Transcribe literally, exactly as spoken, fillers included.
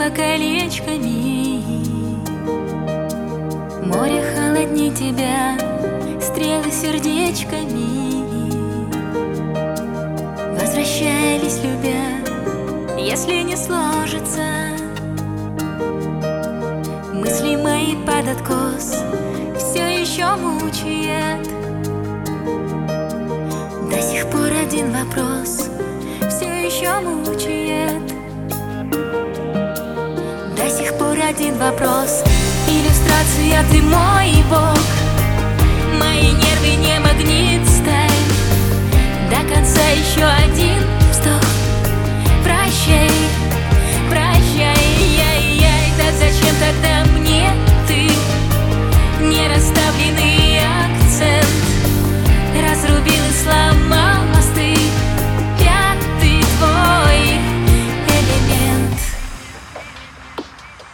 тебя колечками. Море холодней тебя, стрелы сердечками. Возвращались, любя, если не сложится. Мысли мои под откос все еще мучает. До сих пор один вопрос все еще мучает. До сих пор один вопрос. Иллюстрация, ты мой бог. Мои нервы не магнит сталь. До конца еще один вздох. Прощай.